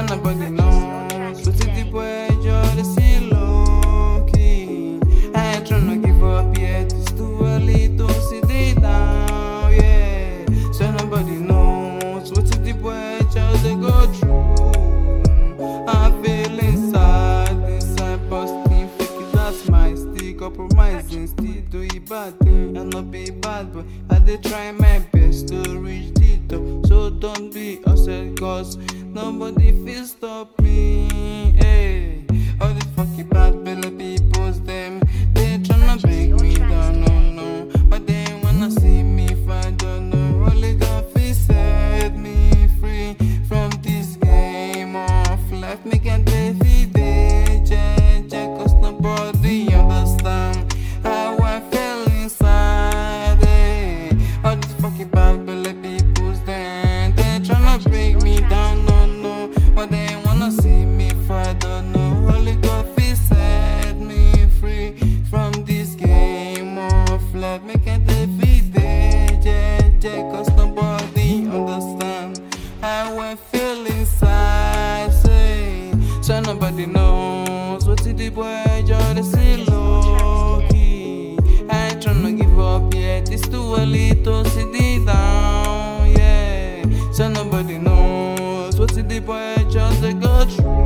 so nobody knows. But the boy just see low key. I ain't tryna give up yet, it's too early to sit it down, yeah. So nobody knows what the boy just they go through. I feel inside, busting, fake it, that's my stick. Compromising, still do it bad thing, I not be bad, but I did try my best to reach the top. So don't be upset, cause nobody feel stop me, hey. All these fucking bad belly peoples, them, they tryna break me down, no. But they wanna see me fight, don't know. Only God feel set me free from this game of life. Me can't live day, cause nobody understand how I feel inside, hey. All these fucking bad belly peoples, them, they tryna break me down, no. But they wanna see me fight, don't know. Holy God feel set me free from this game of life. Make it every day, cause nobody understand how I feel inside, say. So nobody knows what the boy just see low key. I ain't tryna give up yet, it's too early to sit it down, yeah. So nobody knows what the boy just they go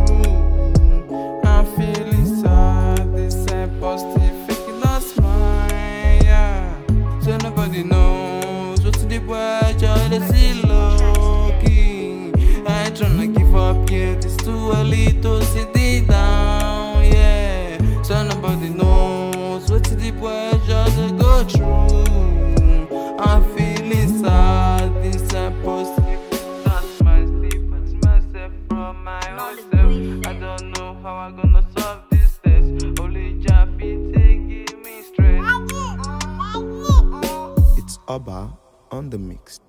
through. I feel inside, this ain't positive, fake it, that's mine, yeah. So nobody knows what the boy just they see low key. I ain't tryna give up yet, it's too early to sit it down, yeah. So nobody knows what the boy just they go through. I feel inside, this ain't positive, that's my sleep, put myself from my own self. I don't know how I'm gonna solve this test. Only job be taking me stress. It's Abba on the mix.